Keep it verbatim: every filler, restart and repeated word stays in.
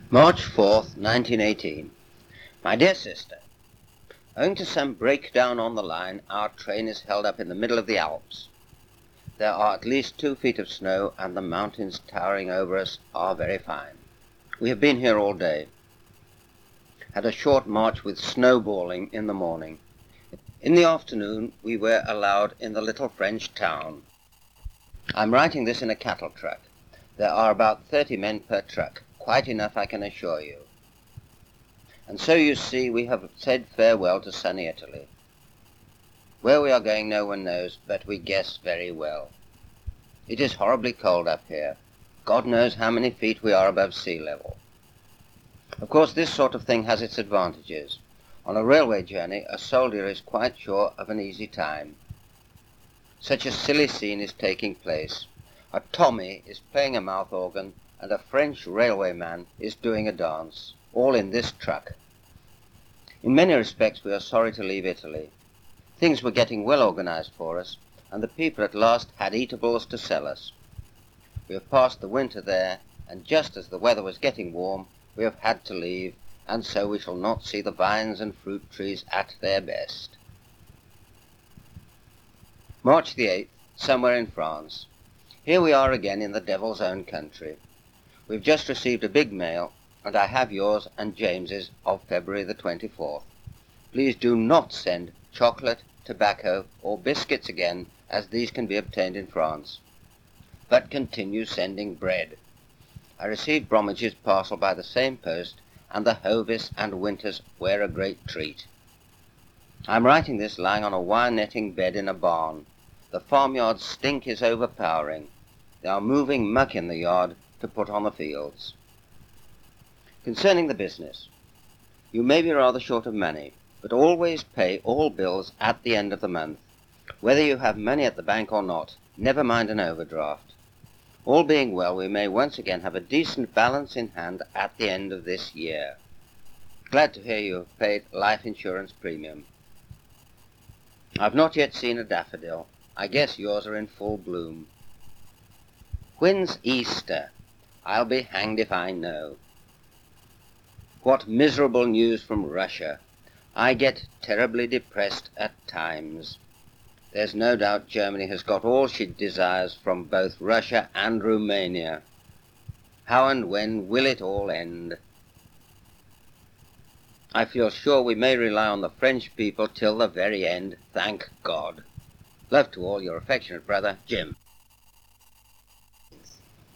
March fourth, nineteen eighteen. My dear sister, owing to some breakdown on the line, our train is held up in the middle of the Alps. There are at least two feet of snow, and the mountains towering over us are very fine. We have been here all day. Had a short march with snowballing in the morning. In the afternoon we were allowed in the little French town. I'm writing this in a cattle truck. There are about thirty men per truck, quite enough I can assure you. And so you see we have said farewell to sunny Italy. Where we are going no one knows, but we guess very well. It is horribly cold up here. God knows how many feet we are above sea level. Of course this sort of thing has its advantages. On a railway journey a soldier is quite sure of an easy time. Such a silly scene is taking place. A Tommy is playing a mouth organ and a French railwayman is doing a dance, all in this truck. In many respects we are sorry to leave Italy. Things were getting well organized for us, and the people at last had eatables to sell us. We have passed the winter there, and just as the weather was getting warm, we have had to leave, and so we shall not see the vines and fruit trees at their best. March the eighth, somewhere in France. Here we are again in the devil's own country. We've just received a big mail, and I have yours and James's of February the twenty-fourth. Please do not send chocolate, tobacco, or biscuits again, as these can be obtained in France, but continue sending bread. I received Bromwich's parcel by the same post, and the Hovis and Winters were a great treat. I am writing this lying on a wire netting bed in a barn. The farmyard stink is overpowering. They are moving muck in the yard to put on the fields. Concerning the business, you may be rather short of money, but always pay all bills at the end of the month. Whether you have money at the bank or not, never mind an overdraft. All being well, we may once again have a decent balance in hand at the end of this year. Glad to hear you have paid life insurance premium. I've not yet seen a daffodil. I guess yours are in full bloom. When's Easter? I'll be hanged if I know. What miserable news from Russia. I get terribly depressed at times. There's no doubt Germany has got all she desires from both Russia and Romania. How and when will it all end? I feel sure we may rely on the French people till the very end, thank God. Love to all, your affectionate brother, Jim.